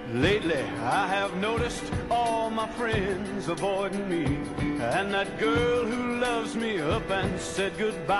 Lately, I have noticed all my friends avoiding me, and that girl who loves me up and said goodbye.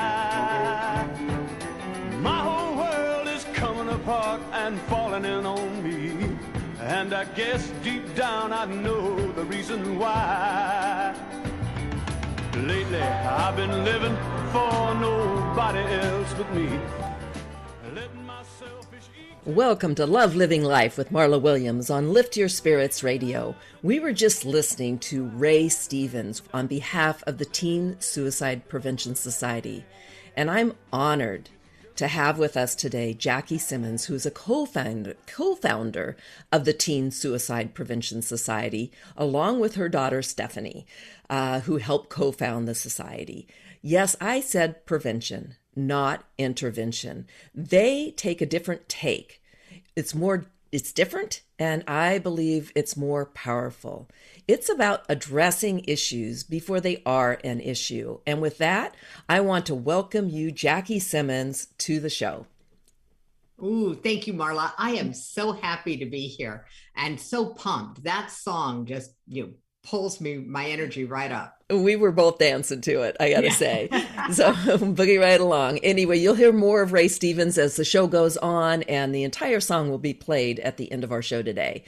My whole world is coming apart and falling in on me, and I guess deep down I know the reason why. Lately, I've been living for nobody else but me. Letting my selfish ego... Welcome to Love Living Life with Marla Williams on Lift Your Spirits Radio. We were just listening to Ray Stevens on behalf of the Teen Suicide Prevention Society, and I'm honored to have with us today Jackie Simmons, who's a co-founder of the Teen Suicide Prevention Society, along with her daughter Stephanie, who helped co-found the society. Yes, I said prevention, not intervention. They take a different take. It's different, and I believe it's more powerful. It's about addressing issues before they are an issue. And with that, I want to welcome you, Jackie Simmons, to the show. Ooh, thank you, Marla. I am so happy to be here and so pumped. That song just, pulls my energy right up. We were both dancing to it, I gotta say. So boogie right along. Anyway, you'll hear more of Ray Stevens as the show goes on, and the entire song will be played at the end of our show today.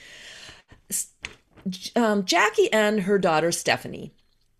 Jackie and her daughter Stephanie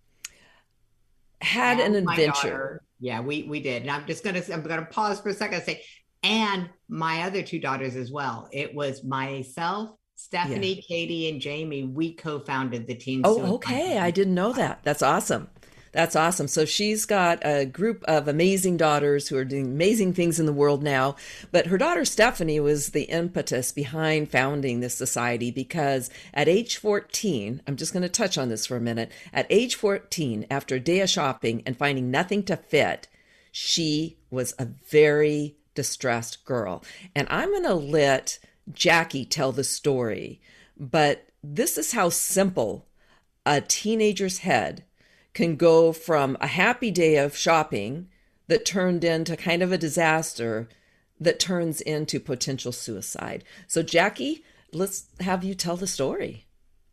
had an adventure. Yeah, we did. And I'm gonna pause for a second and say, and my other two daughters as well. It was myself, Stephanie, Katie, and Jamie. We co-founded the Teen Suicide. Oh, okay. I didn't know that. That's awesome. That's awesome. So she's got a group of amazing daughters who are doing amazing things in the world now. But her daughter Stephanie was the impetus behind founding this society because at age 14, I'm just going to touch on this for a minute. At age 14, after a day of shopping and finding nothing to fit, she was a very distressed girl. And I'm going to let Jackie tell the story, but this is how simple a teenager's head can go from a happy day of shopping that turned into kind of a disaster that turns into potential suicide. So Jackie, let's have you tell the story.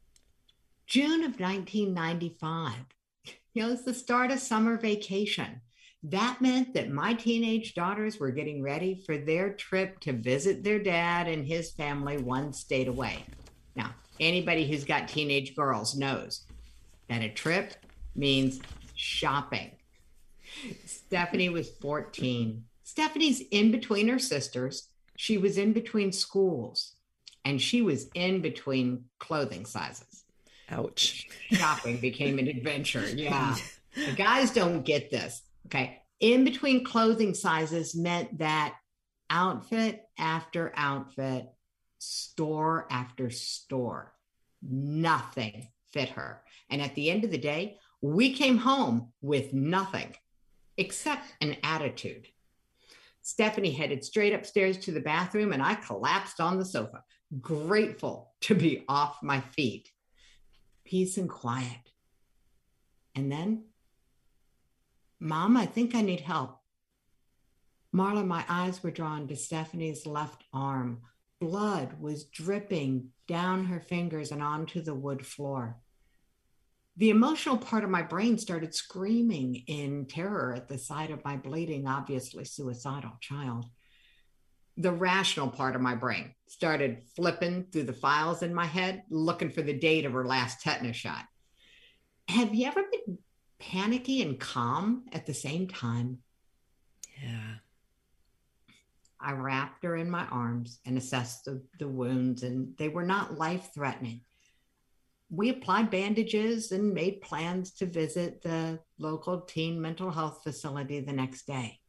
June of 1995. It's the start of summer vacation. That meant that my teenage daughters were getting ready for their trip to visit their dad and his family one state away. Now, anybody who's got teenage girls knows that a trip means shopping. Stephanie was 14. Stephanie's in between her sisters. She was in between schools, and she was in between clothing sizes. Ouch. Shopping became an adventure. Yeah. The guys don't get this. Okay. In between clothing sizes meant that outfit after outfit, store after store, nothing fit her. And at the end of the day, we came home with nothing except an attitude. Stephanie headed straight upstairs to the bathroom, and I collapsed on the sofa, grateful to be off my feet. Peace and quiet. And then, Mom, I think I need help. Marla, my eyes were drawn to Stephanie's left arm. Blood was dripping down her fingers and onto the wood floor. The emotional part of my brain started screaming in terror at the sight of my bleeding, obviously suicidal child. The rational part of my brain started flipping through the files in my head, looking for the date of her last tetanus shot. Have you ever been panicky and calm at the same time? Yeah. I wrapped her in my arms and assessed the wounds, and they were not life-threatening. We applied bandages and made plans to visit the local teen mental health facility the next day.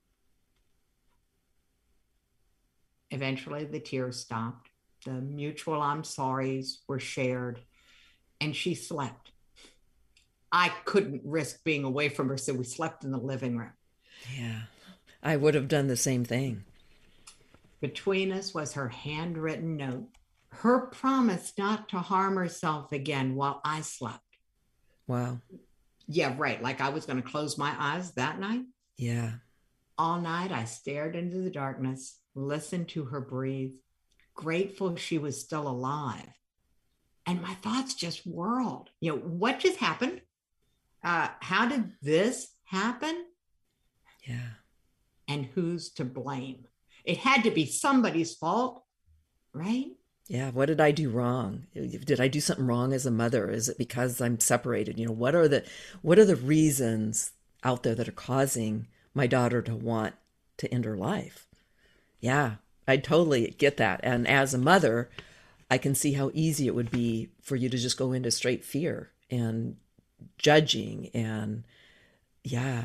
Eventually, the tears stopped. The mutual I'm sorries were shared, and she slept. I couldn't risk being away from her, so we slept in the living room. Yeah, I would have done the same thing. Between us was her handwritten note, her promise not to harm herself again while I slept. Wow. Yeah, right. Like I was going to close my eyes that night. Yeah. All night, I stared into the darkness, listened to her breathe, grateful she was still alive. And my thoughts just whirled. What just happened? How did this happen? Yeah. And who's to blame? It had to be somebody's fault, right? Yeah. What did I do wrong? Did I do something wrong as a mother? Is it because I'm separated? What are the reasons out there that are causing my daughter to want to end her life? Yeah, I totally get that. And as a mother, I can see how easy it would be for you to just go into straight fear and judging. And yeah.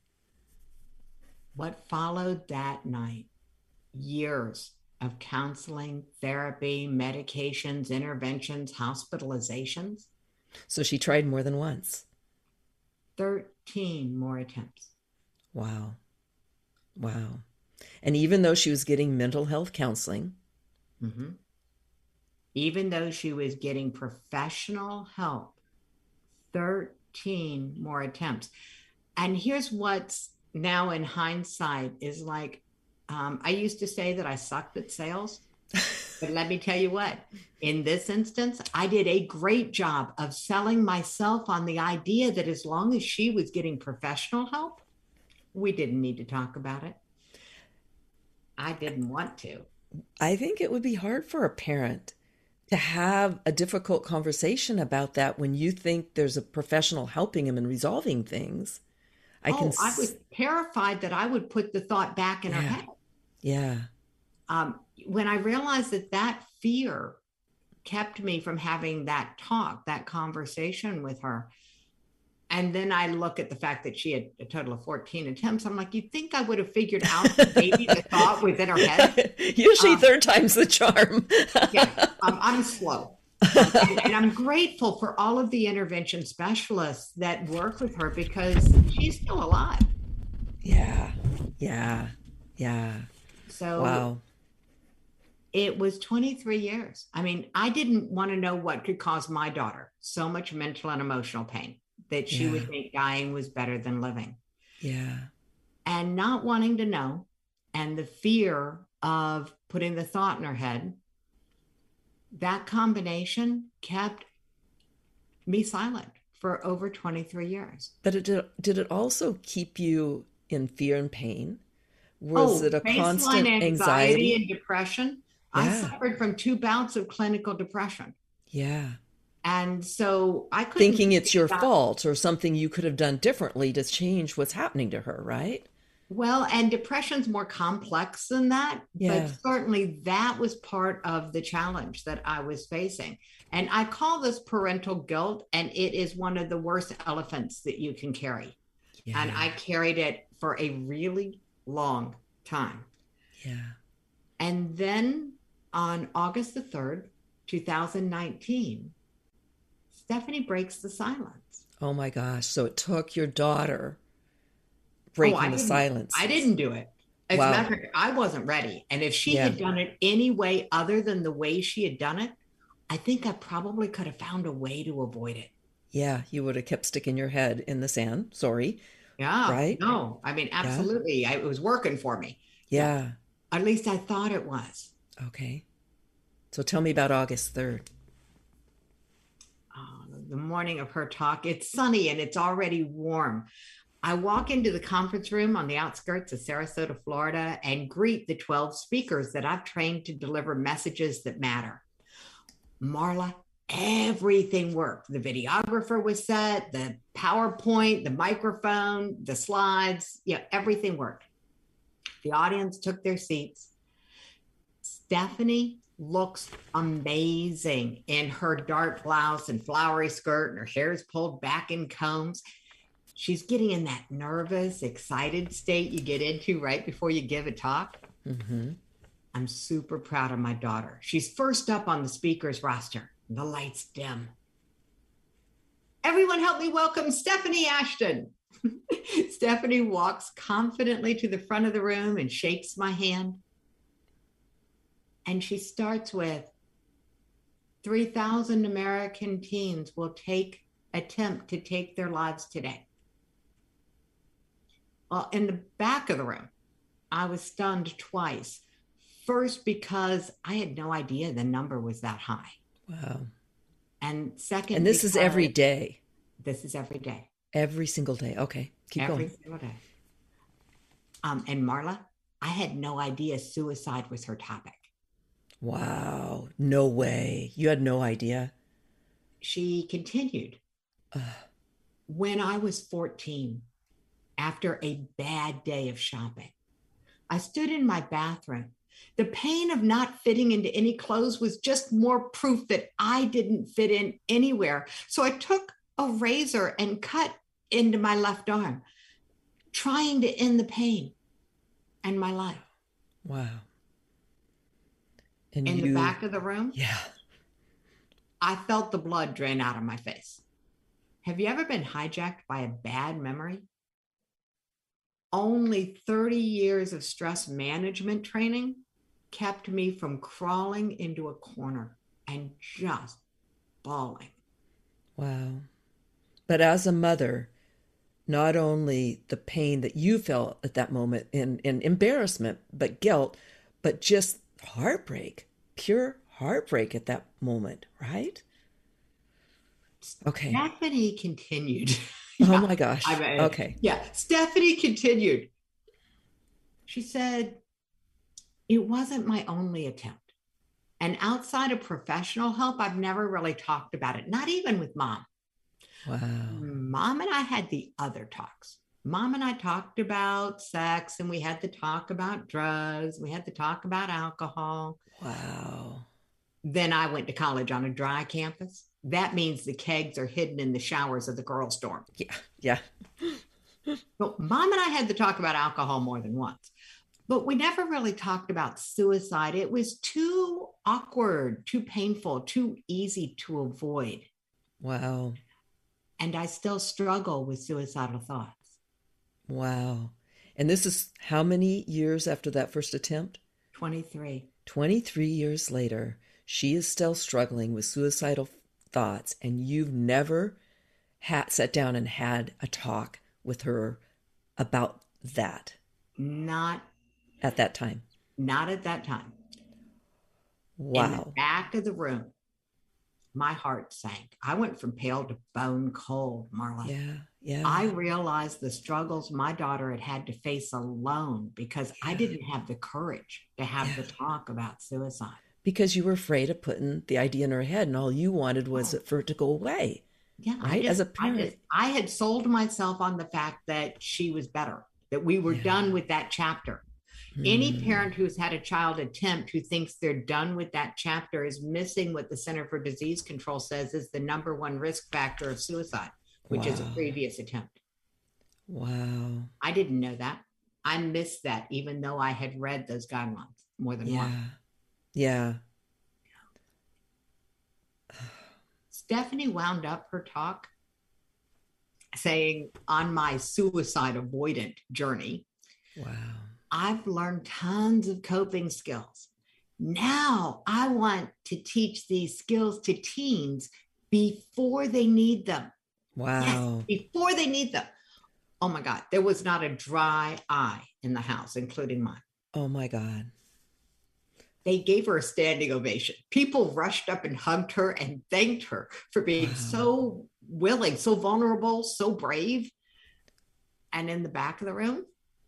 What followed that night? Years of counseling, therapy, medications, interventions, hospitalizations. So she tried more than once. 13 more attempts. Wow. Wow. And even though she was getting mental health counseling, even though she was getting professional help, 13 more attempts. And here's what's now in hindsight is like, I used to say that I sucked at sales, but let me tell you what, in this instance, I did a great job of selling myself on the idea that as long as she was getting professional help, we didn't need to talk about it. I didn't want to. I think it would be hard for a parent to have a difficult conversation about that when you think there's a professional helping him and resolving things. I was terrified that I would put the thought back in her head. Yeah. When I realized that fear kept me from having that talk, that conversation with her. And then I look at the fact that she had a total of 14 attempts. I'm like, you'd think I would have figured out maybe the thought within her head. Usually third time's the charm. I'm slow. And I'm grateful for all of the intervention specialists that work with her because she's still alive. Yeah. So wow. It was 23 years. I mean, I didn't want to know what could cause my daughter so much mental and emotional pain that she would think dying was better than living. Yeah. And not wanting to know, and the fear of putting the thought in her head, that combination kept me silent for over 23 years. But did it also keep you in fear and pain? Was it a constant anxiety and depression? Yeah. I suffered from 2 bouts of clinical depression. Yeah. And so I couldn't thinking it's your fault or something you could have done differently to change what's happening to her, right? Well, and depression's more complex than that, but certainly that was part of the challenge that I was facing. And I call this parental guilt, and it is one of the worst elephants that you can carry. Yeah. And I carried it for a really long time. Yeah. And then on August the 3rd, 2019, Stephanie breaks the silence. Oh my gosh. So it took your daughter breaking the silence. I didn't do it. As a matter of fact, I wasn't ready. And if she had done it any way other than the way she had done it, I think I probably could have found a way to avoid it. Yeah, you would have kept sticking your head in the sand. Sorry. Yeah. Right? No, I mean, absolutely. Yeah. It was working for me. Yeah. At least I thought it was. Okay. So tell me about August 3rd. The morning of her talk, it's sunny and it's already warm. I walk into the conference room on the outskirts of Sarasota, Florida, and greet the 12 speakers that I've trained to deliver messages that matter. Marla, everything worked. The videographer was set, the PowerPoint, the microphone, the slides, everything worked. The audience took their seats. Stephanie looks amazing in her dark blouse and flowery skirt, and her hair is pulled back in combs. She's getting in that nervous, excited state you get into right before you give a talk. Mm-hmm. I'm super proud of my daughter. She's first up on the speakers roster. The lights dim. Everyone help me welcome Stephanie Ashton. Stephanie walks confidently to the front of the room and shakes my hand. And she starts with 3,000 American teens will attempt to take their lives today. Well, in the back of the room, I was stunned twice. First, because I had no idea the number was that high. Wow. And second, And this is every day. This is every day. Every single day. Okay. Keep going. Every single day. And Marla, I had no idea suicide was her topic. Wow. No way. You had no idea. She continued. When I was 14, after a bad day of shopping, I stood in my bathroom. The pain of not fitting into any clothes was just more proof that I didn't fit in anywhere. So I took a razor and cut into my left arm, trying to end the pain and my life. Wow. And in the back of the room, yeah, I felt the blood drain out of my face. Have you ever been hijacked by a bad memory? Only 30 years of stress management training kept me from crawling into a corner and just bawling. Wow. But as a mother, not only the pain that you felt at that moment and embarrassment, but guilt, but just heartbreak, pure heartbreak at that moment, right? Okay. Stephanie continued. Oh my gosh. Okay. Yeah. Stephanie continued. She said, it wasn't my only attempt. And outside of professional help, I've never really talked about it, not even with Mom. Wow. Mom and I had the other talks. Mom and I talked about sex, and we had to talk about drugs. We had to talk about alcohol. Wow. Then I went to college on a dry campus. That means the kegs are hidden in the showers of the girls' dorm. Yeah. Yeah. So Mom and I had to talk about alcohol more than once, but we never really talked about suicide. It was too awkward, too painful, too easy to avoid. Wow. And I still struggle with suicidal thoughts. Wow. And this is how many years after that first attempt? 23. 23 years later, she is still struggling with suicidal thoughts, and you've never sat down and had a talk with her about that? Not at that time. Not at that time. Wow. In the back of the room, my heart sank. I went from pale to bone cold, Marla. Yeah, yeah. I realized the struggles my daughter had to face alone because I didn't have the courage to have the talk about suicide. Because you were afraid of putting the idea in her head, and all you wanted was for it to go away. Yeah, right. As a parent, I had sold myself on the fact that she was better, that we were done with that chapter. Any parent who's had a child attempt who thinks they're done with that chapter is missing what the Center for Disease Control says is the number one risk factor of suicide, which is a previous attempt. Wow. I didn't know that. I missed that, even though I had read those guidelines more than once. Yeah. Stephanie wound up her talk saying, on my suicide avoidant journey, wow, I've learned tons of coping skills. Now I want to teach these skills to teens before they need them. Wow. Yes, before they need them. Oh my God. There was not a dry eye in the house, including mine. Oh my God. They gave her a standing ovation. People rushed up and hugged her and thanked her for being so willing, so vulnerable, so brave. And in the back of the room,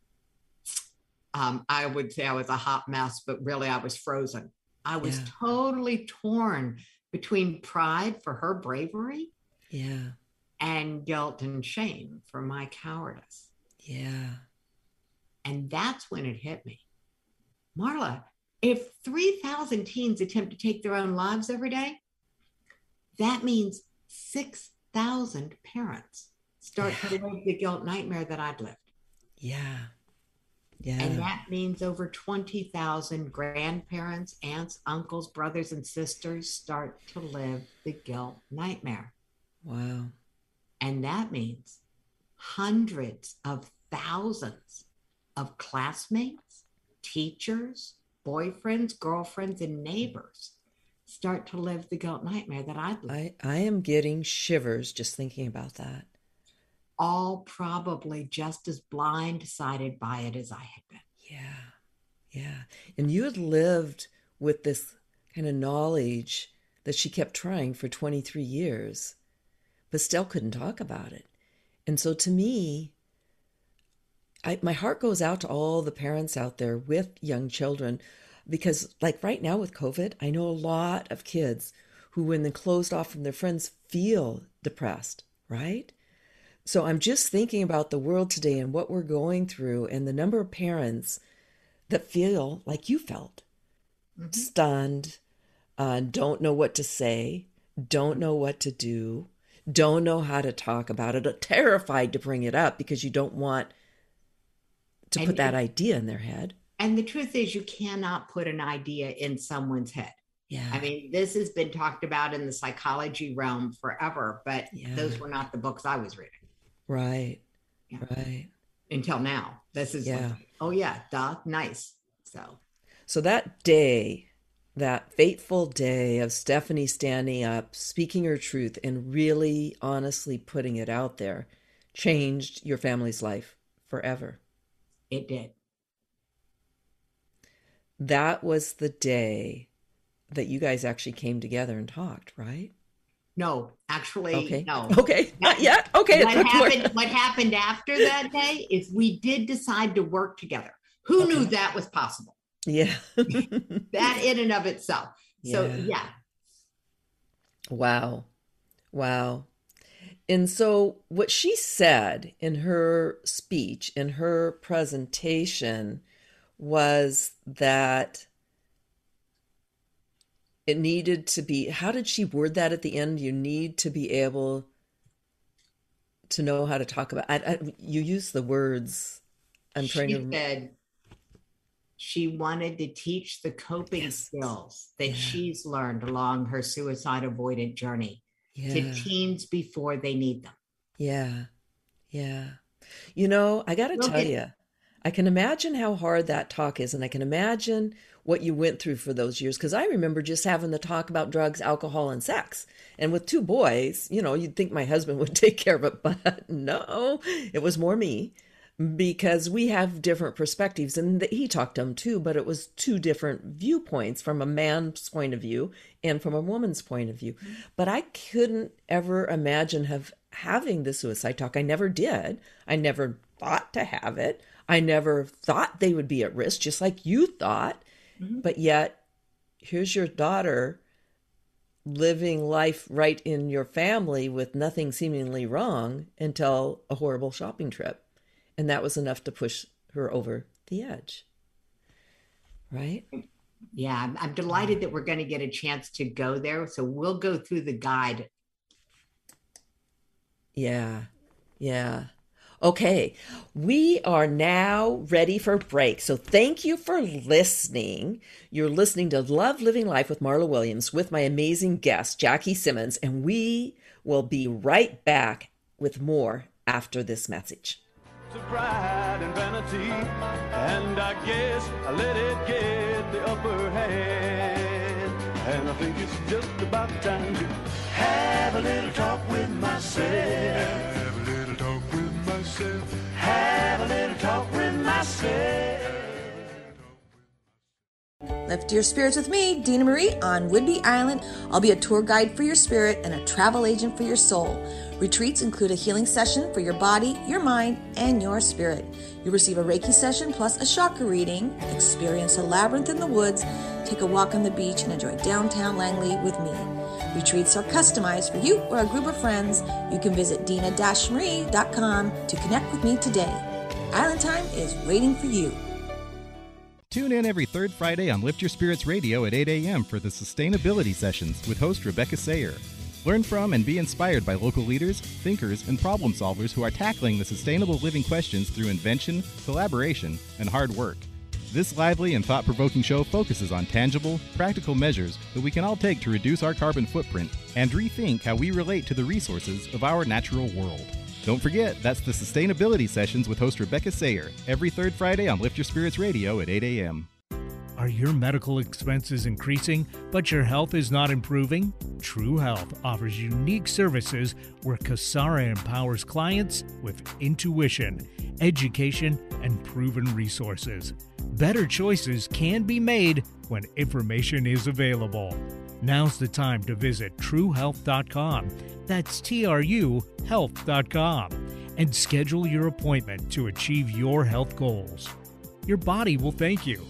I would say I was a hot mess, but really I was frozen. I was totally torn between pride for her bravery and guilt and shame for my cowardice. Yeah. And that's when it hit me. Marla, if 3,000 teens attempt to take their own lives every day, that means 6,000 parents start to live the guilt nightmare that I'd lived. Yeah. Yeah. And that means over 20,000 grandparents, aunts, uncles, brothers, and sisters start to live the guilt nightmare. Wow. And that means hundreds of thousands of classmates, teachers, boyfriends, girlfriends, and neighbors start to live the guilt nightmare that I lived. I am getting shivers just thinking about that. All probably just as blindsided by it as I had been. Yeah. And you had lived with this kind of knowledge that she kept trying for 23 years, but still couldn't talk about it. And so to me, my heart goes out to all the parents out there with young children, because like right now with COVID, I know a lot of kids who, when they're closed off from their friends, feel depressed, right? So I'm just thinking about the world today and what we're going through, and the number of parents that feel like you felt, stunned, don't know what to say, don't know what to do, don't know how to talk about it, terrified to bring it up because you don't want to put that idea in their head. And the truth is, you cannot put an idea in someone's head. Yeah. I mean, this has been talked about in the psychology realm forever, but those were not the books I was reading. Right. Yeah. Right. Until now. This is like, oh yeah, duh, nice. So that day, that fateful day of Stephanie standing up, speaking her truth, and really honestly putting it out there, changed your family's life forever. It did. That was the day that you guys actually came together and talked, right? No, actually, no. Okay, not yet. Okay. What happened after that day is we did decide to work together. Who knew that was possible? Yeah. That in and of itself. So, yeah. Wow. And so what she said in her speech, in her presentation, was that it needed to be, how did she word that at the end? You need to be able to know how to talk about, you use the words, she said she wanted to teach the coping skills that she's learned along her suicide avoidant journey to teens before they need them. Yeah. You know, I got to tell you, I can imagine how hard that talk is, and I can imagine what you went through for those years, because I remember just having the talk about drugs, alcohol, and sex. And with two boys, you know, you'd think my husband would take care of it, but no, it was more me, because we have different perspectives. And he talked to them too, but it was two different viewpoints, from a man's point of view and from a woman's point of view. But I couldn't ever imagine having the suicide talk. I never did. I never thought to have it. I never thought they would be at risk, just like you thought. But yet, here's your daughter living life right in your family with nothing seemingly wrong until a horrible shopping trip. And that was enough to push her over the edge. Right? Yeah, I'm delighted that we're going to get a chance to go there. So we'll go through the guide. Yeah. Okay, we are now ready for break. So thank you for listening. You're listening to Love Living Life with Marla Williams with my amazing guest, Jackie Simmons, and we will be right back with more after this message. To pride and vanity, and I guess I let it get the upper hand. And I think it's just about time to have a little talk with myself. Have a little talk with myself. Lift your spirits with me, Dina Marie, on Whidbey Island. I'll be a tour guide for your spirit and a travel agent for your soul. Retreats include a healing session for your body, your mind, and your spirit. You'll receive a Reiki session plus a chakra reading, experience a labyrinth in the woods, take a walk on the beach, and enjoy downtown Langley with me. Retreats are customized for you or a group of friends. You can visit dina-marie.com to connect with me today. Island Time is waiting for you. Tune in every third Friday on Lift Your Spirits Radio at 8 a.m. for the Sustainability Sessions with host Rebecca Sayer. Learn from and be inspired by local leaders, thinkers, and problem solvers who are tackling the sustainable living questions through invention, collaboration, and hard work. This lively and thought-provoking show focuses on tangible, practical measures that we can all take to reduce our carbon footprint and rethink how we relate to the resources of our natural world. Don't forget, that's the Sustainability Sessions with host Rebecca Sayer, every third Friday on Lift Your Spirits Radio at 8 a.m. Are your medical expenses increasing, but your health is not improving? True Health offers unique services where Kasara empowers clients with intuition, education, and proven resources. Better choices can be made when information is available. Now's the time to visit TrueHealth.com. That's TRU health.com. And schedule your appointment to achieve your health goals. Your body will thank you.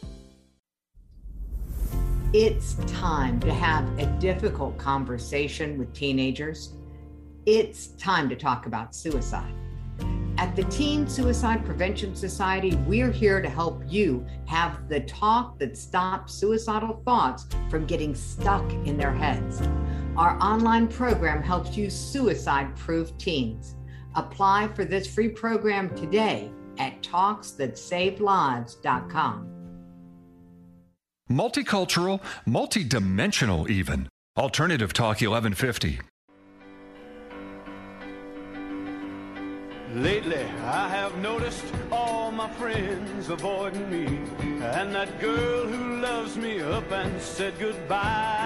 It's time to have a difficult conversation with teenagers. It's time to talk about suicide. At the Teen Suicide Prevention Society, we're here to help you have the talk that stops suicidal thoughts from getting stuck in their heads. Our online program helps you suicide-proof teens. Apply for this free program today at talksthatsavelives.com. Multicultural, multidimensional even. Alternative Talk 1150. Lately, I have noticed all my friends avoiding me, and that girl who loves me up and said goodbye.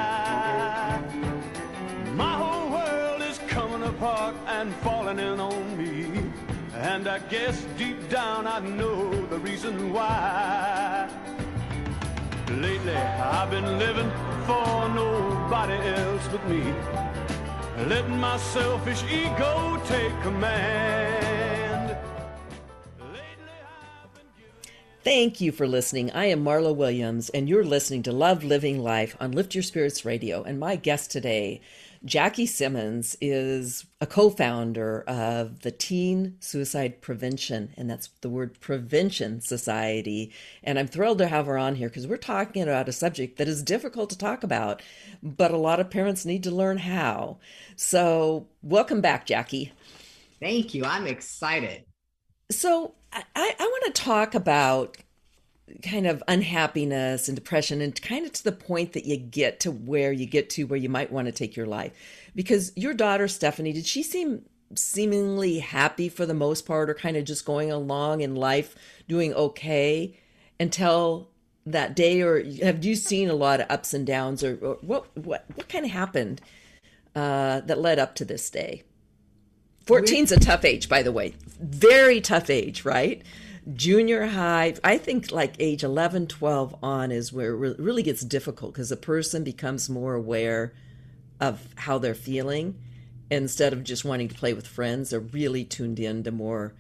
My whole world is coming apart and falling in on me, and I guess deep down I know the reason why. Lately, I've been living for nobody else but me, letting my selfish ego take command. Thank you for listening. I am Marla Williams, and you're listening to Love Living Life on Lift Your Spirits Radio. And my guest today, Jackie Simmons, is a co-founder of the Teen Suicide Prevention, and that's the word Prevention Society. And I'm thrilled to have her on here because we're talking about a subject that is difficult to talk about, but a lot of parents need to learn how. So welcome back, Jackie. Thank you. I'm excited. So I want to talk about kind of unhappiness and depression, and kind of to the point that you get to where you might want to take your life. Because your daughter, Stephanie, did she seem seemingly happy for the most part, or kind of just going along in life doing okay until that day? Or have you seen a lot of ups and downs, or what kind of happened that led up to this day? 14's a tough age, by the way. Very tough age, right? Junior high, I think like age 11, 12 on is where it really gets difficult, because a person becomes more aware of how they're feeling. Instead of just wanting to play with friends, they're really tuned in to more,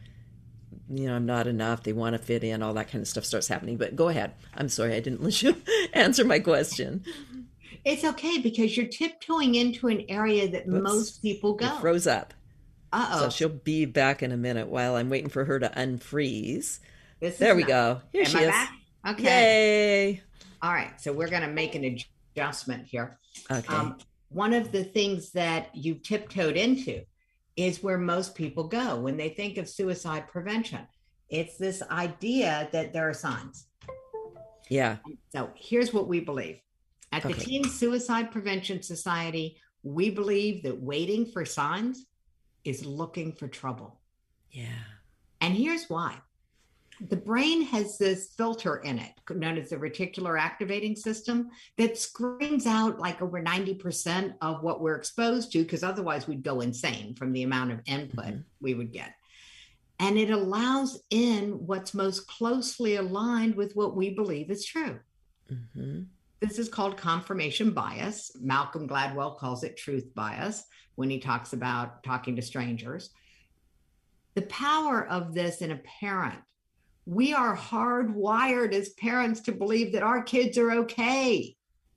I'm not enough. They want to fit in. All that kind of stuff starts happening. But go ahead. I'm sorry, I didn't let you answer my question. It's okay, because you're tiptoeing into an area that most people go. It froze up. Uh-oh. So she'll be back in a minute while I'm waiting for her to unfreeze. There we go. Here she is. Back? Okay. Yay. All right. So we're going to make an adjustment here. Okay. One of the things that you tiptoed into is where most people go when they think of suicide prevention. It's this idea that there are signs. Yeah. So here's what we believe. At the Teen Suicide Prevention Society, we believe that waiting for signs is looking for trouble. Yeah. And here's why. The brain has this filter in it known as the reticular activating system that screens out like over 90% of what we're exposed to, because otherwise we'd go insane from the amount of input we would get. And it allows in what's most closely aligned with what we believe is true. Mm-hmm. This is called confirmation bias. Malcolm Gladwell calls it truth bias when he talks about talking to strangers. The power of this in a parent, we are hardwired as parents to believe that our kids are okay.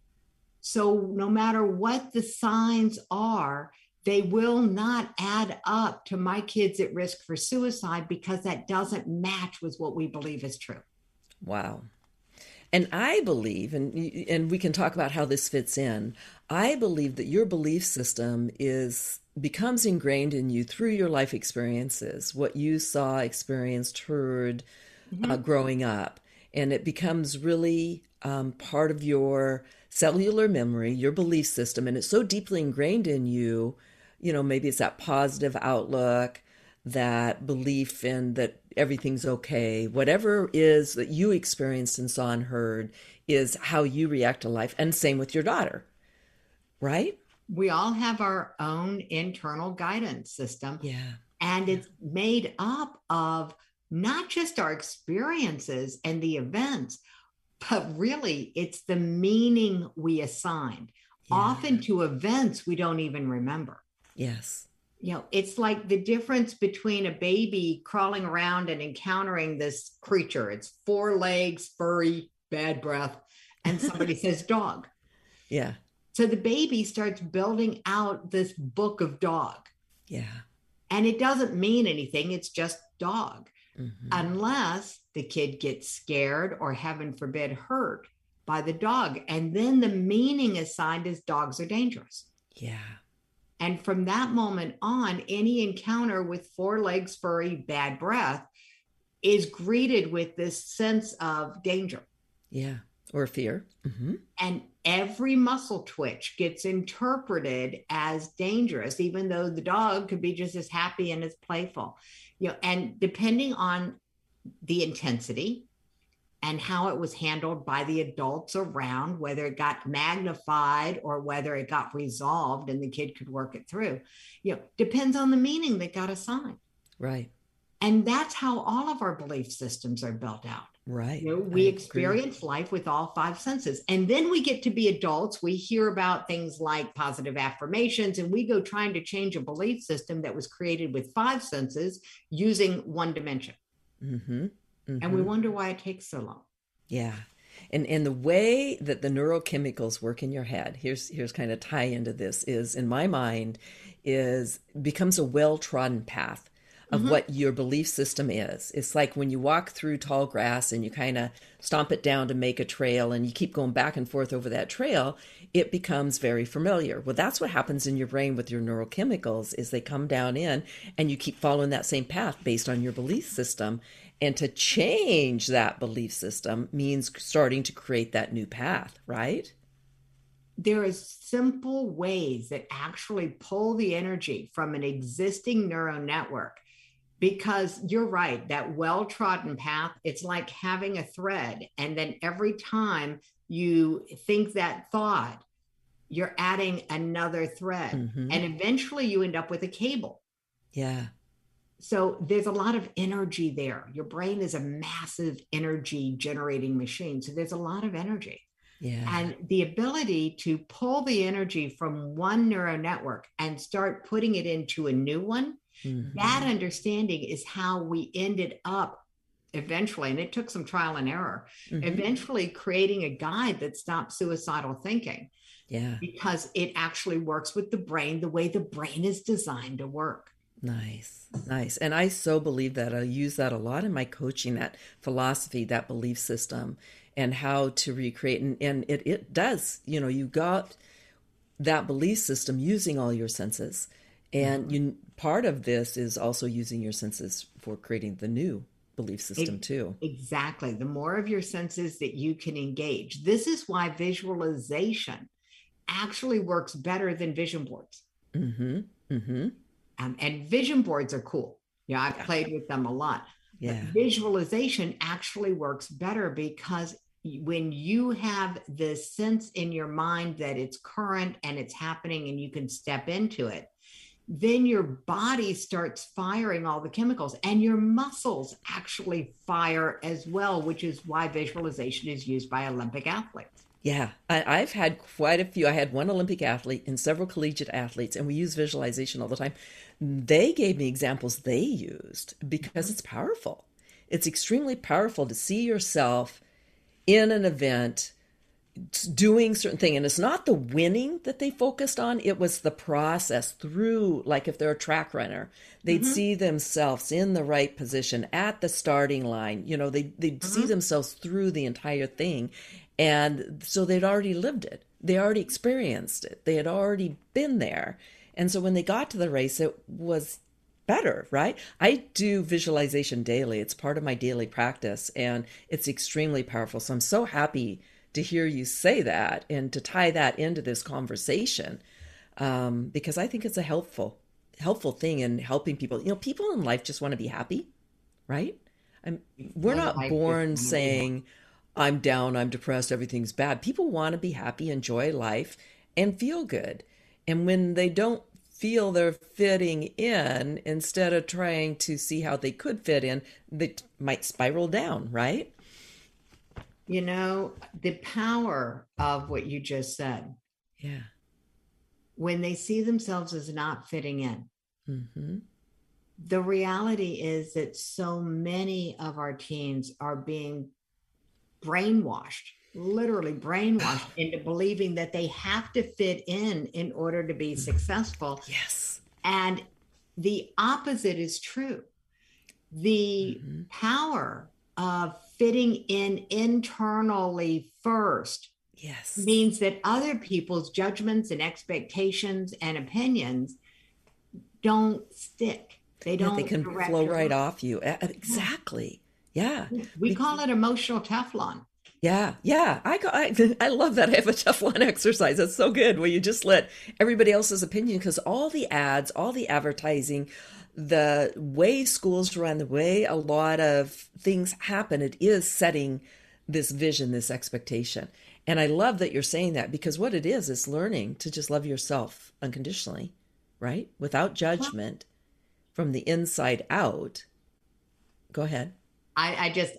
So no matter what the signs are, they will not add up to my kid's at risk for suicide, because that doesn't match with what we believe is true. Wow. And I believe, and we can talk about how this fits in, I believe that your belief system becomes ingrained in you through your life experiences, what you saw, experienced, heard growing up. And it becomes really part of your cellular memory, your belief system, and it's so deeply ingrained in you, maybe it's that positive outlook, that belief in that everything's okay, whatever is that you experienced and saw and heard is how you react to life. And same with your daughter, right? We all have our own internal guidance system. Yeah. And it's made up of not just our experiences and the events, but really it's the meaning we assigned. Yeah. Often to events we don't even remember. Yes. It's like the difference between a baby crawling around and encountering this creature. It's 4 legs, furry, bad breath, and somebody says dog. Yeah. So the baby starts building out this book of dog. Yeah. And it doesn't mean anything. It's just dog. Mm-hmm. Unless the kid gets scared or, heaven forbid, hurt by the dog. And then the meaning assigned is dogs are dangerous. Yeah. And from that moment on, any encounter with 4 legs, furry, bad breath is greeted with this sense of danger. Yeah. Or fear. Mm-hmm. And every muscle twitch gets interpreted as dangerous, even though the dog could be just as happy and as playful. And depending on the intensity and how it was handled by the adults around, whether it got magnified or whether it got resolved and the kid could work it through, depends on the meaning that got assigned. Right. And that's how all of our belief systems are built out. Right. We experience life with all 5 senses. And then we get to be adults. We hear about things like positive affirmations, and we go trying to change a belief system that was created with 5 senses using 1 dimension. Mm-hmm. Mm-hmm. And we wonder why it takes so long. Yeah. And the way that the neurochemicals work in your head, here's kind of tie into this, is in my mind becomes a well-trodden path of what your belief system is. It's like when you walk through tall grass and you kind of stomp it down to make a trail and you keep going back and forth over that trail, it becomes very familiar. Well, that's what happens in your brain with your neurochemicals, is they come down in and you keep following that same path based on your belief system. And to change that belief system means starting to create that new path, right? There is simple ways that actually pull the energy from an existing neural network. Because you're right, that well-trodden path, it's like having a thread. And then every time you think that thought, you're adding another thread. Mm-hmm. And eventually you end up with a cable. Yeah. So there's a lot of energy there. Your brain is a massive energy generating machine. So there's a lot of energy. Yeah. And the ability to pull the energy from one neural network and start putting it into a new one, mm-hmm. that understanding is how we ended up eventually, and it took some trial and error, mm-hmm. eventually creating a guide that stops suicidal thinking. Yeah. Because it actually works with the brain the way the brain is designed to work. Nice. And I so believe that. I use that a lot in my coaching, that philosophy, that belief system, and how to recreate. And it does, you got that belief system using all your senses. And part of this is also using your senses for creating the new belief system too. Exactly. The more of your senses that you can engage. This is why visualization actually works better than vision boards. Mm-hmm. Mm-hmm. And vision boards are cool. I've played with them a lot. Yeah. But visualization actually works better because when you have this sense in your mind that it's current and it's happening and you can step into it, then your body starts firing all the chemicals and your muscles actually fire as well, which is why visualization is used by Olympic athletes. Yeah, I've had quite a few. I had one Olympic athlete and several collegiate athletes, and we use visualization all the time. They gave me examples they used because it's powerful. It's extremely powerful to see yourself in an event doing certain thing. And it's not the winning that they focused on. It was the process through, like if they're a track runner, they'd see themselves in the right position at the starting line. They'd see themselves through the entire thing. And so they'd already lived it. They already experienced it. They had already been there. And so when they got to the race, it was better, right? I do visualization daily. It's part of my daily practice, and it's extremely powerful. So I'm so happy to hear you say that and to tie that into this conversation, because I think it's a helpful thing in helping people. People in life just want to be happy, right? We're not born saying, I'm down, I'm depressed, everything's bad. People want to be happy, enjoy life, and feel good. And when they don't feel they're fitting in instead of trying to see how they could fit in, they might spiral down, right? You know, the power of what you just said. Yeah. When they see themselves as not fitting in, the reality is that so many of our teens are being brainwashed, literally brainwashed into believing that they have to fit in order to be successful. Yes. And the opposite is true. The power of fitting in internally first means that other people's judgments and expectations and opinions don't stick. They don't. They can flow right off you. Exactly. Yeah. We call it emotional Teflon. Yeah. I love that. I have a Teflon exercise. That's so good, where you just let everybody else's opinion, because all the ads, all the advertising, the way schools run, the way a lot of things happen, it is setting this vision, this expectation. And I love that you're saying that, because what it is learning to just love yourself unconditionally, right? Without judgment, from the inside out. Go ahead. I'm just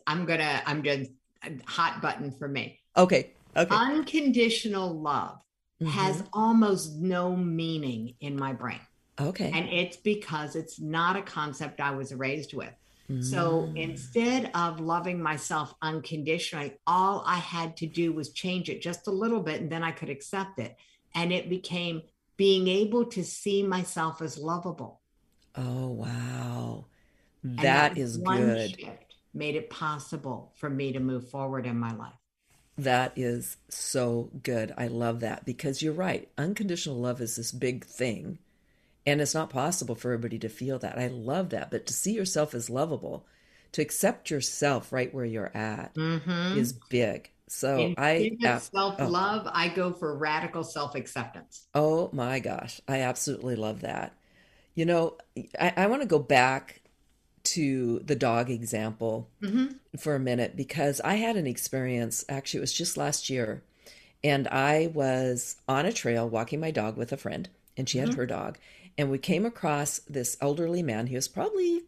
hot button for me. Okay. Unconditional love has almost no meaning in my brain. Okay. And it's because it's not a concept I was raised with. So instead of loving myself unconditionally, all I had to do was change it just a little bit, and then I could accept it. And it became being able to see myself as lovable. Oh, wow. That is good. Shift made it possible for me to move forward in my life. That is so good. I love that, because you're right. Unconditional love is this big thing. And it's not possible for everybody to feel that. I love that. But to see yourself as lovable, to accept yourself right where you're at is big. So self-love, I go for radical self-acceptance. Oh my gosh. I absolutely love that. You know, I want to go back to the dog example for a minute, because I had an experience, actually it was just last year, and I was on a trail walking my dog with a friend, and she had her dog. And we came across this elderly man. He was probably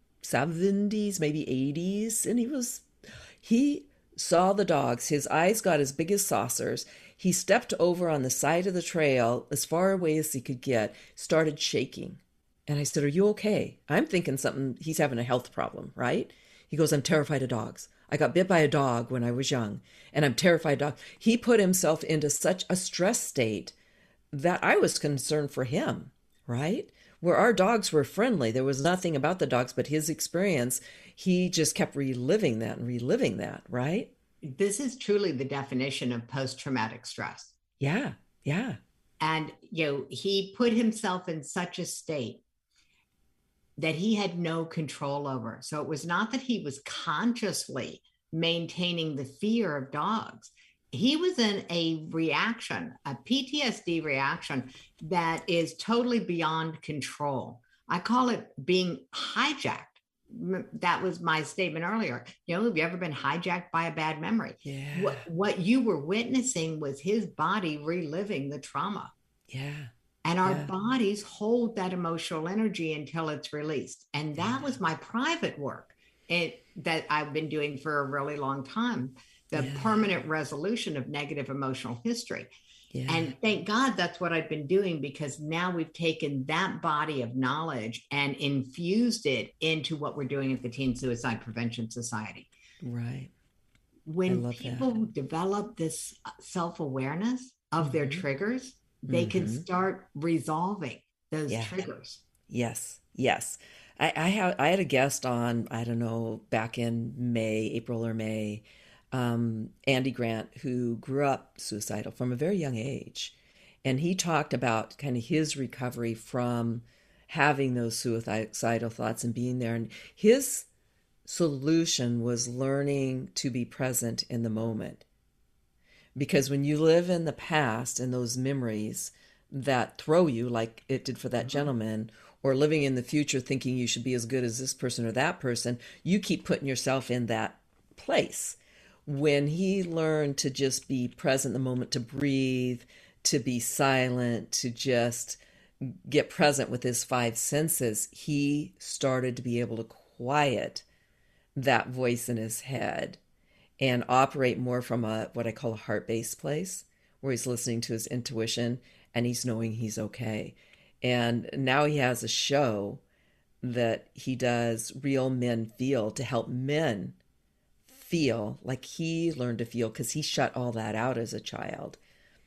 70s, maybe 80s. And he saw the dogs. His eyes got as big as saucers. He stepped over on the side of the trail as far away as he could get, started shaking. And I said, "Are you okay?" I'm thinking he's having a health problem, right? He goes, "I'm terrified of dogs. I got bit by a dog when I was young, and I'm terrified of dogs." He put himself into such a stress state that I was concerned for him. Right? Where our dogs were friendly. There was nothing about the dogs, but his experience, he just kept reliving that, right? This is truly the definition of post-traumatic stress. Yeah. And, he put himself in such a state that he had no control over. So it was not that he was consciously maintaining the fear of dogs. He was in a reaction, a PTSD reaction that is totally beyond control. I call it being hijacked. That was my statement earlier. Have you ever been hijacked by a bad memory? Yeah. What you were witnessing was his body reliving the trauma. Yeah. And our bodies hold that emotional energy until it's released. And that was my private work that I've been doing for a really long time. The permanent resolution of negative emotional history. Yeah. And thank God that's what I've been doing, because now we've taken that body of knowledge and infused it into what we're doing at the Teen Suicide Prevention Society. Right. When people develop this self-awareness of their triggers, they can start resolving those triggers. Yes. I had a guest on, I don't know, back in April or May, Andy Grant, who grew up suicidal from a very young age. And he talked about kind of his recovery from having those suicidal thoughts and being there. And his solution was learning to be present in the moment. Because when you live in the past and those memories that throw you, like it did for that gentleman, or living in the future thinking you should be as good as this person or that person, you keep putting yourself in that place. When he learned to just be present in the moment, to breathe, to be silent, to just get present with his five senses, he started to be able to quiet that voice in his head and operate more from what I call a heart-based place, where he's listening to his intuition and he's knowing he's okay. And now he has a show that he does, Real Men Feel, to help men feel like he learned to feel, because he shut all that out as a child.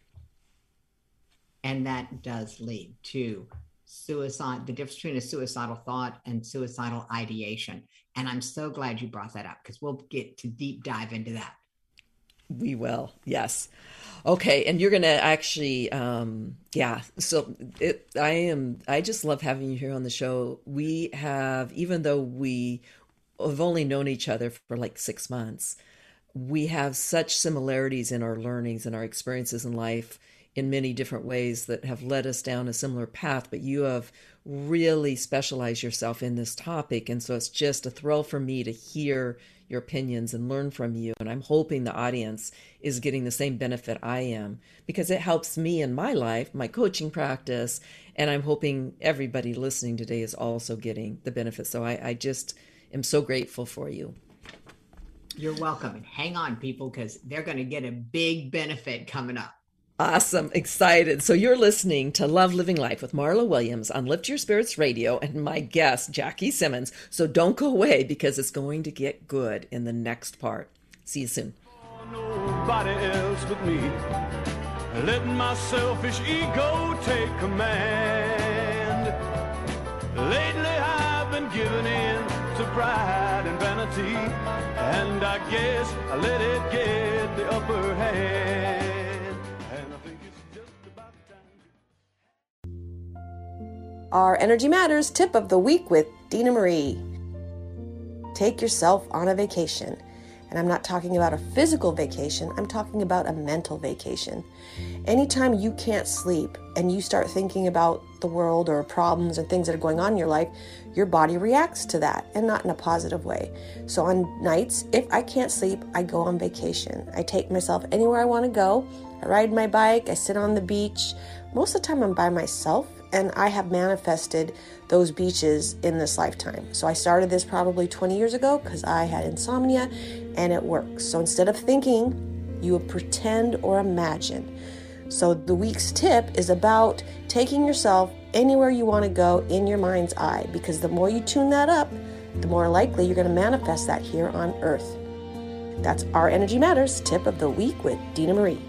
And that does lead to suicide, the difference between a suicidal thought and suicidal ideation. And I'm so glad you brought that up, because we'll get to deep dive into that. We will, yes. Okay, and you're going to actually, so I just love having you here on the show. We have, even though we have only known each other for like 6 months, we have such similarities in our learnings and our experiences in life in many different ways that have led us down a similar path, but you have really specialized yourself in this topic. And so it's just a thrill for me to hear your opinions and learn from you. And I'm hoping the audience is getting the same benefit I am, because it helps me in my life, my coaching practice. And I'm hoping everybody listening today is also getting the benefit. So I just am so grateful for you. You're welcome. And hang on, people, because they're going to get a big benefit coming up. Awesome. Excited. So you're listening to Love Living Life with Marla Williams on Lift Your Spirits Radio and my guest, Jackie Simmons. So don't go away, because it's going to get good in the next part. See you soon. Nobody else but me. Letting my selfish ego take command. Lately I've been giving in to pride and vanity, and I guess I let it get the upper hand. Our Energy Matters tip of the week with Dina Marie. Take yourself on a vacation. And I'm not talking about a physical vacation, I'm talking about a mental vacation. Anytime you can't sleep and you start thinking about the world or problems and things that are going on in your life, your body reacts to that, and not in a positive way. So on nights, if I can't sleep, I go on vacation. I take myself anywhere I want to go. I ride my bike, I sit on the beach. Most of the time I'm by myself, and I have manifested those beaches in this lifetime. So I started this probably 20 years ago because I had insomnia, and it works. So instead of thinking, you would pretend or imagine. So the week's tip is about taking yourself anywhere you want to go in your mind's eye, because the more you tune that up, the more likely you're going to manifest that here on Earth. That's our Energy Matters tip of the week with Dina Marie.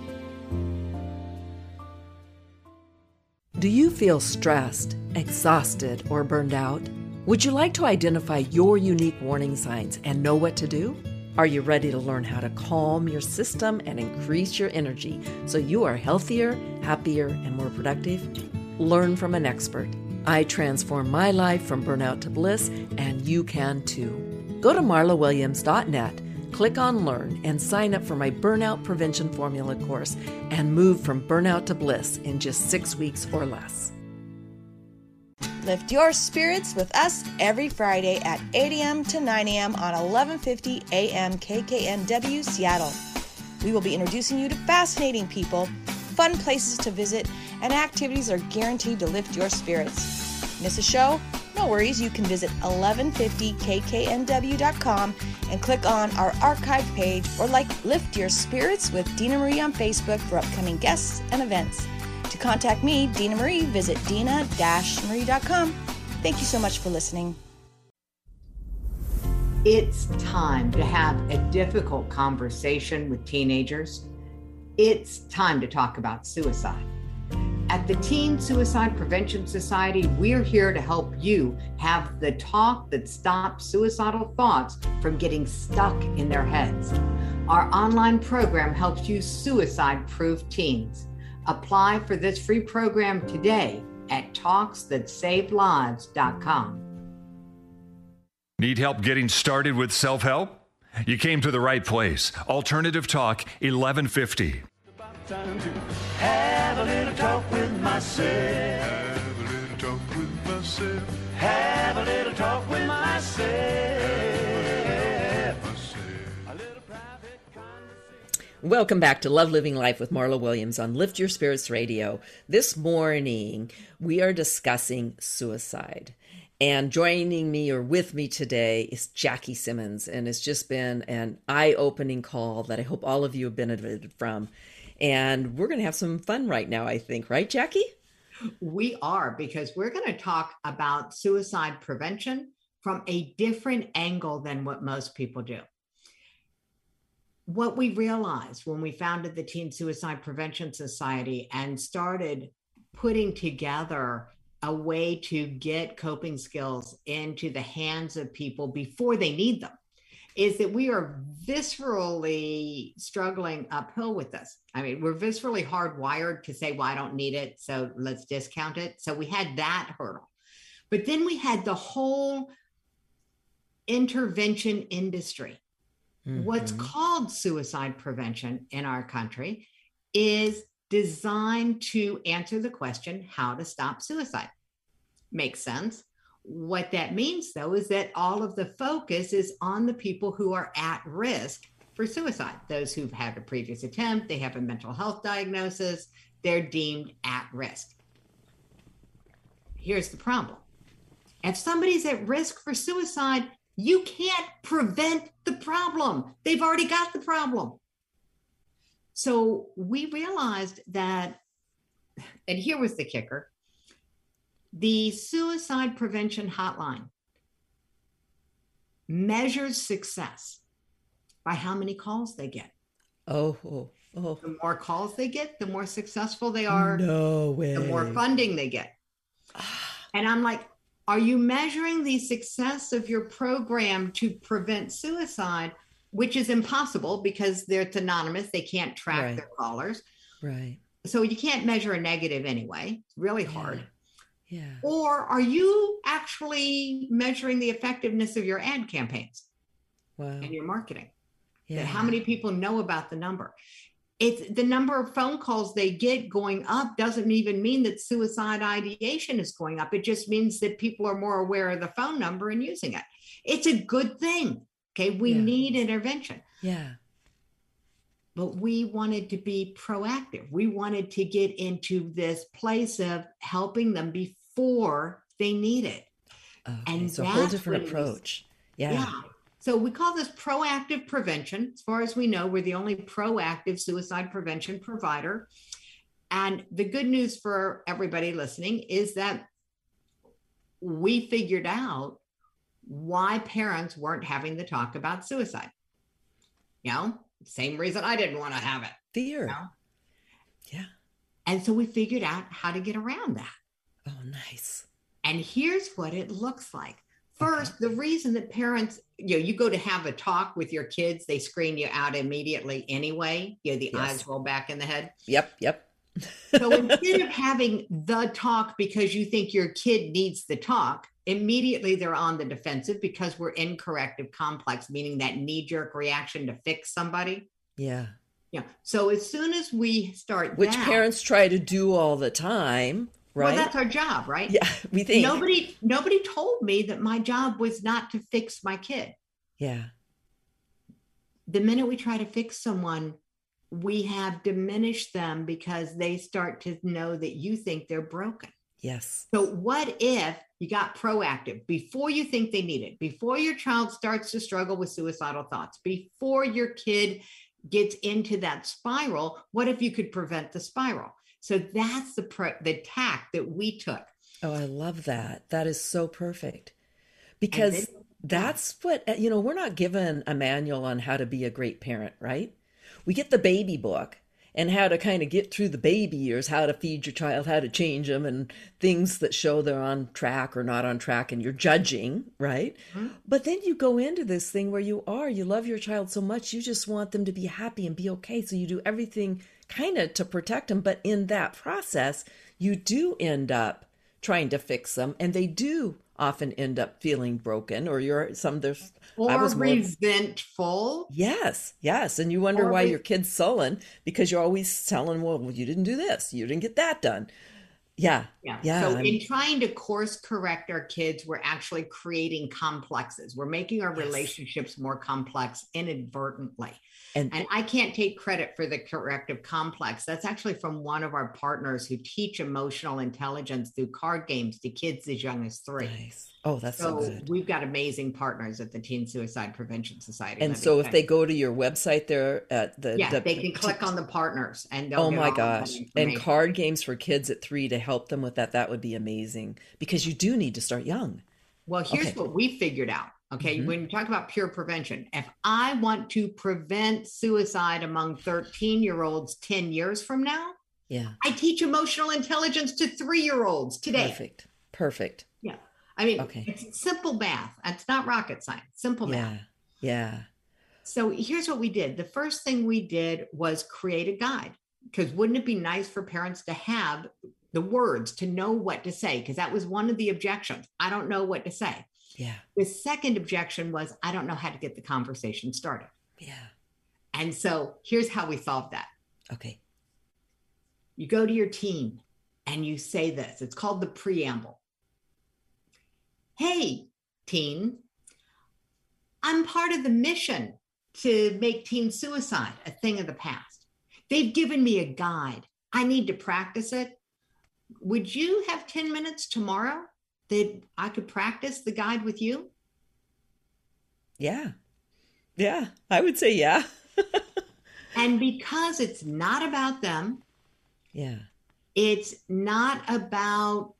Do you feel stressed, exhausted, or burned out? Would you like to identify your unique warning signs and know what to do? Are you ready to learn how to calm your system and increase your energy so you are healthier, happier, and more productive? Learn from an expert. I transformed my life from burnout to bliss, and you can too. Go to marlawilliams.net, click on Learn, and sign up for my Burnout Prevention Formula course and move from burnout to bliss in just 6 weeks or less. Lift your spirits with us every Friday at 8 a.m. to 9 a.m. on 1150 a.m. KKNW Seattle. We will be introducing you to fascinating people, fun places to visit, and activities that are guaranteed to lift your spirits. Miss a show? No worries, you can visit 1150kknw.com and click on our archive page, or like Lift Your Spirits with Dina Marie on Facebook for upcoming guests and events. To contact me, Dina Marie, visit dina-marie.com. Thank you so much for listening. It's time to have a difficult conversation with teenagers. It's time to talk about suicide. At the Teen Suicide Prevention Society, we're here to help you have the talk that stops suicidal thoughts from getting stuck in their heads. Our online program helps you suicide-proof teens. Apply for this free program today at talksthatsavelives.com. Need help getting started with self-help? You came to the right place. Alternative Talk 1150. Time to have a little talk with myself. Have a little talk with myself. Have a little talk with myself. A little private conversation. Welcome back to Love Living Life with Marla Williams on Lift Your Spirits Radio. This morning, we are discussing suicide. And joining me or with me today is Jackie Simmons. And it's just been an eye-opening call that I hope all of you have benefited from. And we're going to have some fun right now, I think. Right, Jackie? We are, because we're going to talk about suicide prevention from a different angle than what most people do. What we realized when we founded the Teen Suicide Prevention Society and started putting together a way to get coping skills into the hands of people before they need them is that we are viscerally struggling uphill with this. I mean, we're viscerally hardwired to say, well, I don't need it, so let's discount it. So we had that hurdle. But then we had the whole intervention industry. What's called suicide prevention in our country is designed to answer the question, how to stop suicide. Makes sense. What that means, though, is that all of the focus is on the people who are at risk for suicide. Those who've had a previous attempt, they have a mental health diagnosis, they're deemed at risk. Here's the problem. If somebody's at risk for suicide, you can't prevent the problem. They've already got the problem. So we realized that, and here was the kicker, the suicide prevention hotline measures success by how many calls they get. Oh. The more calls they get, the more successful they are. No way. The more funding they get. And I'm like, are you measuring the success of your program to prevent suicide, which is impossible because it's anonymous. They can't track their callers. Right. So you can't measure a negative anyway. It's really hard. Yeah. Or are you actually measuring the effectiveness of your ad campaigns and your marketing? Yeah. How many people know about the number? It's the number of phone calls they get going up doesn't even mean that suicide ideation is going up. It just means that people are more aware of the phone number and using it. It's a good thing. Okay. We need intervention. Yeah. But we wanted to be proactive. We wanted to get into this place of helping them before they need it. Okay. And so a whole different approach. Yeah. So we call this proactive prevention. As far as we know, we're the only proactive suicide prevention provider. And the good news for everybody listening is that we figured out why parents weren't having the talk about suicide. You know, same reason I didn't want to have it. Fear. You know? Yeah. And so we figured out how to get around that. Oh, nice. And here's what it looks like. First, the reason that parents, you go to have a talk with your kids, they screen you out immediately anyway. The eyes roll back in the head. Yep. So instead of having the talk because you think your kid needs the talk, immediately they're on the defensive because we're in corrective complex, meaning that knee-jerk reaction to fix somebody. Yeah. So as soon as we start Which parents try to do all the time. Right? Well, that's our job, right? Yeah, we think. Nobody told me that my job was not to fix my kid. Yeah. The minute we try to fix someone, we have diminished them because they start to know that you think they're broken. Yes. So what if you got proactive before you think they need it, before your child starts to struggle with suicidal thoughts, before your kid gets into that spiral? What if you could prevent the spiral? So that's the tack that we took. Oh, I love that. That is so perfect. Because that's what, we're not given a manual on how to be a great parent, right? We get the baby book and how to kind of get through the baby years, how to feed your child, how to change them, and things that show they're on track or not on track, and you're judging, right? Mm-hmm. But then you go into this thing where you love your child so much, you just want them to be happy and be okay. So you do everything kind of to protect them. But in that process, you do end up trying to fix them, and they do often end up feeling broken, or resentful. Yes. And you wonder why your kid's sullen, because you're always telling, well, you didn't do this, you didn't get that done. Yeah. So in trying to course correct our kids, we're actually creating complexes. We're making our relationships more complex inadvertently. And I can't take credit for the corrective complex. That's actually from one of our partners who teach emotional intelligence through card games to kids as young as 3. nice. Oh, that's so good. We've got amazing partners at the Teen Suicide Prevention Society. And so if they go to your website there at they can click on the partners and they'll oh get my all gosh. that And information. card games for kids at 3 to help them with that would be amazing, because you do need to start young. Well, here's what we figured out. Okay. When you talk about pure prevention, if I want to prevent suicide among 13-year-olds 10 years from now, I teach emotional intelligence to 3-year-olds today. Perfect. Yeah. I mean, it's simple math. It's not rocket science, simple math. Yeah. So here's what we did. The first thing we did was create a guide, because wouldn't it be nice for parents to have the words to know what to say? Because that was one of the objections. I don't know what to say. Yeah. The second objection was, I don't know how to get the conversation started. Yeah. And so here's how we solved that. Okay. You go to your teen and you say this. It's called the preamble. Hey, teen, I'm part of the mission to make teen suicide a thing of the past. They've given me a guide. I need to practice it. Would you have 10 minutes tomorrow that I could practice the guide with you? Yeah. I would say yeah. And because it's not about them, it's not about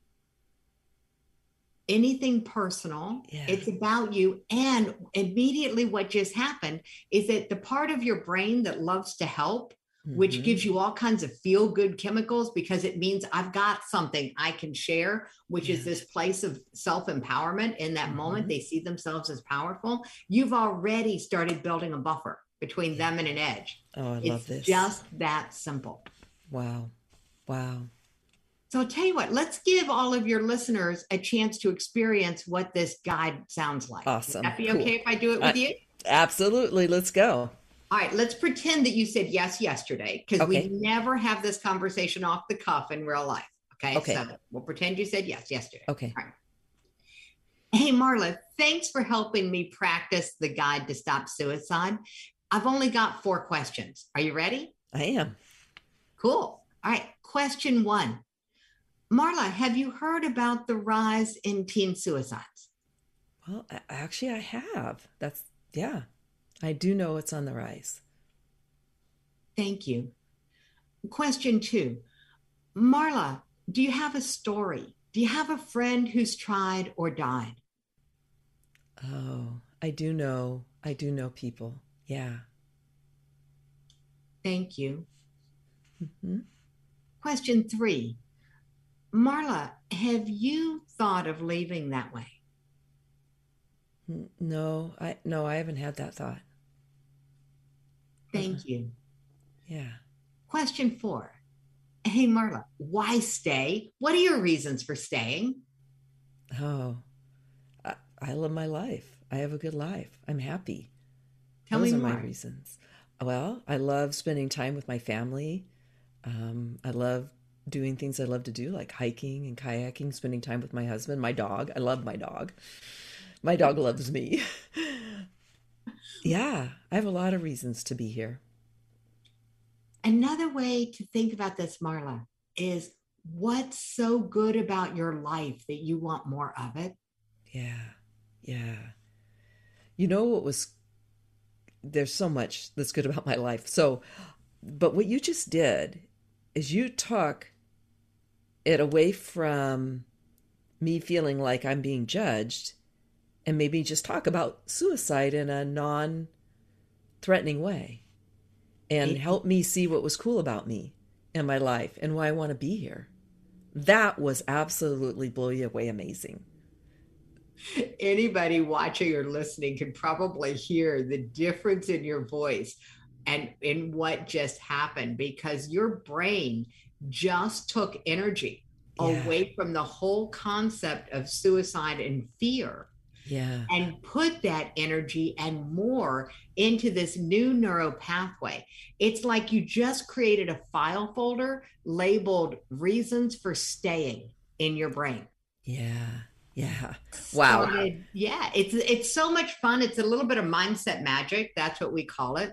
anything personal. It's about you. And immediately what just happened is that the part of your brain that loves to help, which gives you all kinds of feel-good chemicals, because it means I've got something I can share, which is this place of self-empowerment. In that moment, they see themselves as powerful. You've already started building a buffer between them and an edge. Oh, I love this. It's just that simple. Wow. So I'll tell you what, let's give all of your listeners a chance to experience what this guide sounds like. Awesome. Would that be okay if I do it with you? Absolutely. Let's go. All right, let's pretend that you said yes yesterday, because we never have this conversation off the cuff in real life. Okay. So we'll pretend you said yes yesterday. Okay. All right. Hey, Marla, thanks for helping me practice the guide to stop suicide. I've only got 4 questions. Are you ready? I am. Cool. All right. Question 1. Marla, have you heard about the rise in teen suicides? Well, actually, I have. I do know it's on the rise. Thank you. Question 2. Marla, do you have a story? Do you have a friend who's tried or died? Oh, I do know people. Yeah. Thank you. Question 3. Marla, have you thought of leaving that way? No, I haven't had that thought. Thank you. Yeah. Question 4. Hey, Marla, why stay? What are your reasons for staying? Oh, I love my life. I have a good life. I'm happy. Tell Those me are more. my reasons. Well, I love spending time with my family. I love doing things I love to do, like hiking and kayaking, spending time with my husband, my dog. I love my dog. My dog loves me. Yeah, I have a lot of reasons to be here. Another way to think about this, Marla, is what's so good about your life that you want more of it? Yeah. You know there's so much that's good about my life. But what you just did is you took it away from me feeling like I'm being judged and maybe just talk about suicide in a non-threatening way and help me see what was cool about me and my life and why I want to be here. That was absolutely blow you away amazing. Anybody watching or listening can probably hear the difference in your voice and in what just happened, because your brain just took energy away from the whole concept of suicide and fear. Yeah. And put that energy and more into this new neuro pathway. It's like you just created a file folder labeled reasons for staying in your brain. Yeah. Wow. It's so much fun. It's a little bit of mindset magic. That's what we call it.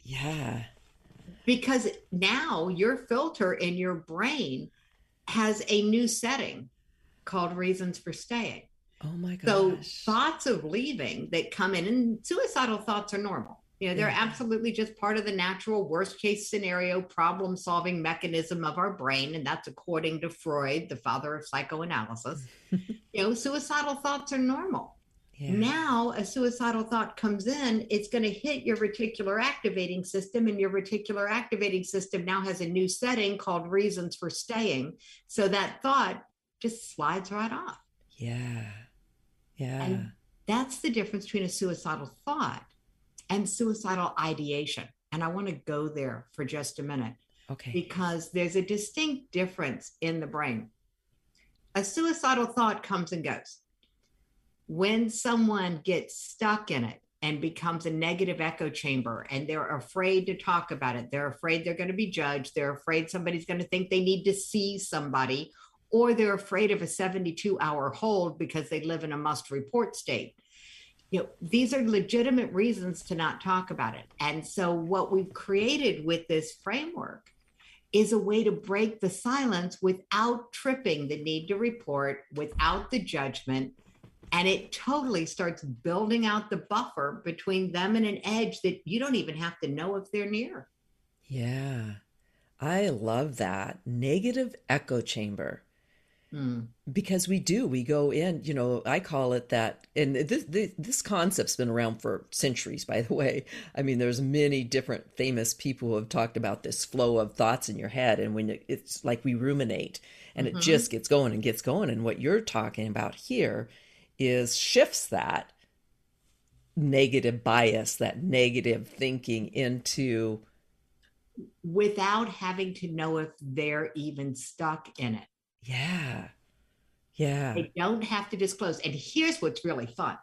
Yeah. Because now your filter in your brain has a new setting called reasons for staying. Oh my gosh. So thoughts of leaving that come in, and suicidal thoughts are normal. They're absolutely just part of the natural worst case scenario problem solving mechanism of our brain. And that's according to Freud, the father of psychoanalysis. Suicidal thoughts are normal. Yeah. Now a suicidal thought comes in, it's going to hit your reticular activating system, and your reticular activating system now has a new setting called reasons for staying. So that thought just slides right off. Yeah. Yeah. And that's the difference between a suicidal thought and suicidal ideation. And I want to go there for just a minute. Okay. Because there's a distinct difference in the brain. A suicidal thought comes and goes. When someone gets stuck in it and becomes a negative echo chamber, and they're afraid to talk about it, they're afraid they're going to be judged, they're afraid somebody's going to think they need to see somebody, or they're afraid of a 72-hour hold because they live in a must-report state. These are legitimate reasons to not talk about it. And so what we've created with this framework is a way to break the silence without tripping the need to report, without the judgment. And it totally starts building out the buffer between them and an edge that you don't even have to know if they're near. Yeah, I love that. Negative echo chamber. Because we go in, I call it that. And this concept's been around for centuries, by the way. I mean, there's many different famous people who have talked about this flow of thoughts in your head. And when it's like we ruminate and it just gets going and gets going. And what you're talking about here is shifts that negative bias, that negative thinking into. Without having to know if they're even stuck in it. Yeah. Yeah. They don't have to disclose. And here's what's really fun.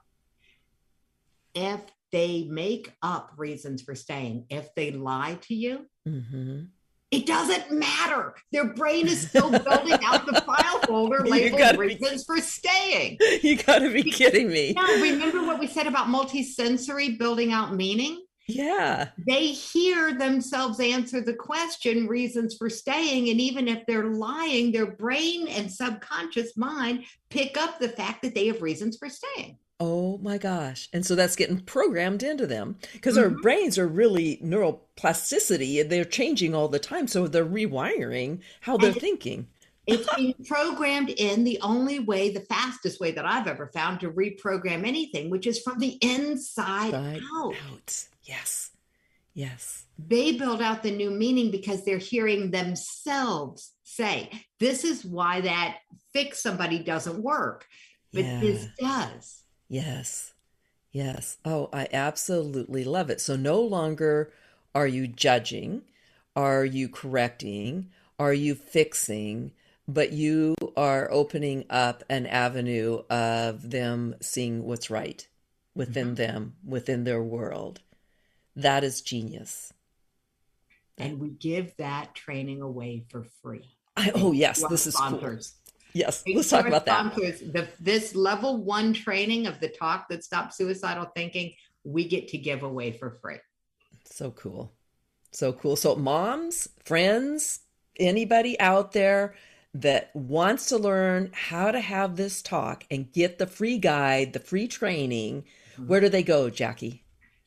If they make up reasons for staying, if they lie to you, it doesn't matter. Their brain is still building out the file folder labeled reasons for staying. You got to be kidding me. Now, remember what we said about multisensory building out meaning? Yeah. They hear themselves answer the question, reasons for staying. And even if they're lying, their brain and subconscious mind pick up the fact that they have reasons for staying. Oh my gosh. And so that's getting programmed into them because our brains are really neuroplasticity. They're changing all the time. So they're rewiring how they're thinking. It's being programmed in the only way, the fastest way that I've ever found to reprogram anything, which is from the inside out. Yes. Yes. They build out the new meaning because they're hearing themselves say, this is why that fix somebody doesn't work, but this does. Yes. Yes. Oh, I absolutely love it. So no longer are you judging, are you correcting, are you fixing, but you are opening up an avenue of them seeing what's right within them, within their world. That is genius. And we give that training away for free. Yes, this is cool. Yes, let's talk about that. This level 1 training of the talk that stops suicidal thinking, we get to give away for free. So cool. So cool. So moms, friends, anybody out there that wants to learn how to have this talk and get the free guide, the free training, where do they go, Jackie?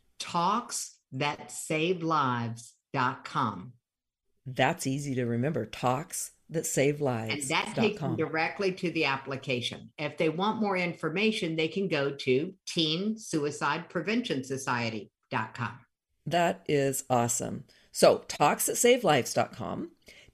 talksthatsavelives.com. That's easy to remember. talksthatsavelives.com. And that takes them directly to the application. If they want more information, they can go to teensuicidepreventionsociety.com. That is awesome. So talksthatsavelives.com,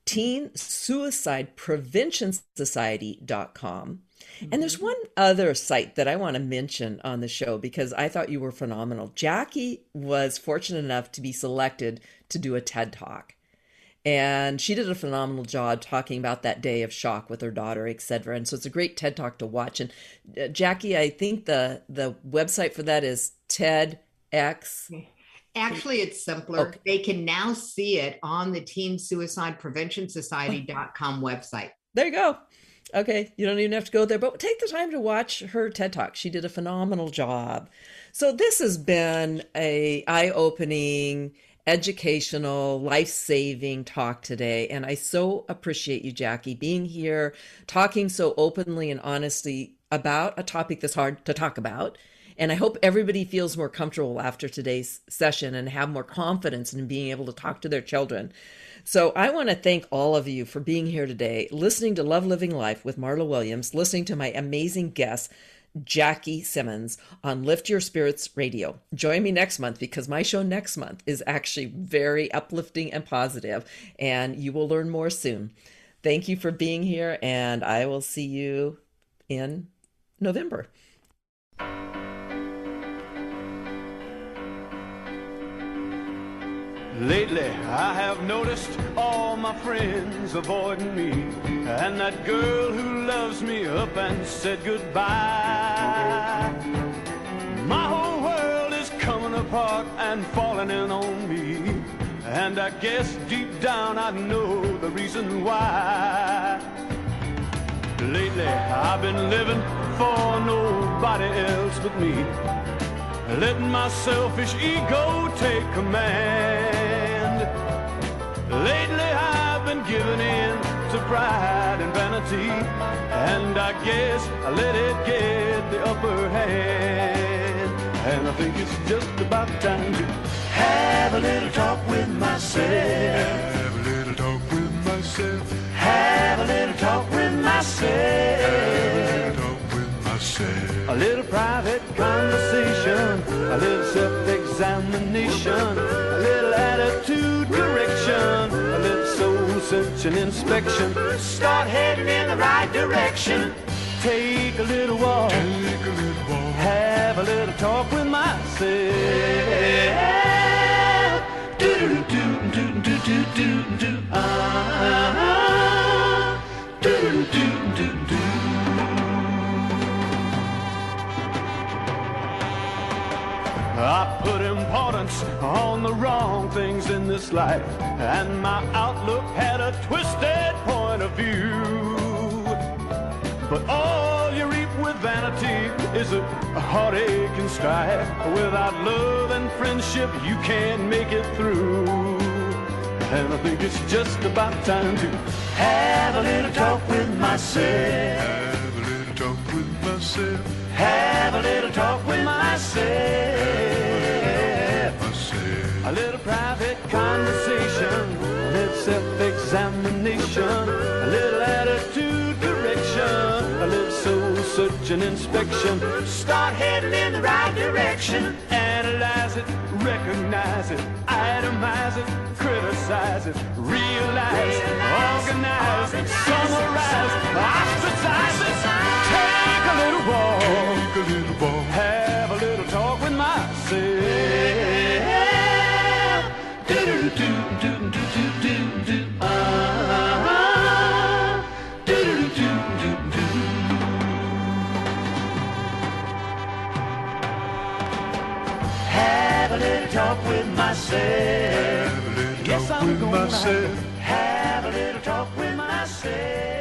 teensuicidepreventionsociety.com. And there's one other site that I want to mention on the show because I thought you were phenomenal. Jackie was fortunate enough to be selected to do a TED Talk. And she did a phenomenal job talking about that day of shock with her daughter, etc. And so it's a great TED Talk to watch. And Jackie, I think the website for that is TEDx. Actually, it's simpler. Okay. They can now see it on the teensuicidepreventionsociety.com website. There you go. Okay, you don't even have to go there, but take the time to watch her TED Talk. She did a phenomenal job. So this has been a eye-opening educational, life-saving talk today. And I so appreciate you, Jackie, being here, talking so openly and honestly about a topic that's hard to talk about. And I hope everybody feels more comfortable after today's session and have more confidence in being able to talk to their children. So I want to thank all of you for being here today, listening to Love Living Life with Marla Williams, listening to my amazing guest, Jackie Simmons, on Lift Your Spirits Radio. Join me next month, because my show next month is actually very uplifting and positive, and you will learn more soon. Thank you for being here, and I will see you in November. Lately, I have noticed all my friends avoiding me, and that girl who loves me up and said goodbye. My whole world is coming apart and falling in on me, and I guess deep down I know the reason why. Lately, I've been living for nobody else but me, letting my selfish ego take command. Lately I've been giving in to pride and vanity, and I guess I let it get the upper hand. And I think it's just about time to have a little talk with myself. Have a little talk with myself. Have a little talk with myself. A little private conversation, a little self-examination, a little attitude correction, a little soul-searching inspection. Start heading in the right direction. Take a little walk, have a little talk with myself. Do-do-do-do-do-do-do-do. Do-do-do-do-do-do. I put importance on the wrong things in this life, and my outlook had a twisted point of view. But all you reap with vanity is a heartache and strife. Without love and friendship, you can't make it through. And I think it's just about time to have a little talk with myself. Have a little talk with myself. Have a little talk with myself. A little private conversation, a little self-examination, a little attitude correction, a little soul-searching inspection. Start heading in the right direction. Analyze it, recognize it, itemize it, criticize it, realize it, organize it, summarize it, ostracize it. Take a little walk, have a little talk with myself. Do-do-do-do-do-do-do. Do-do-do-do-do-do. Have a little talk with myself. Yes, I'm gonna have a little talk with myself.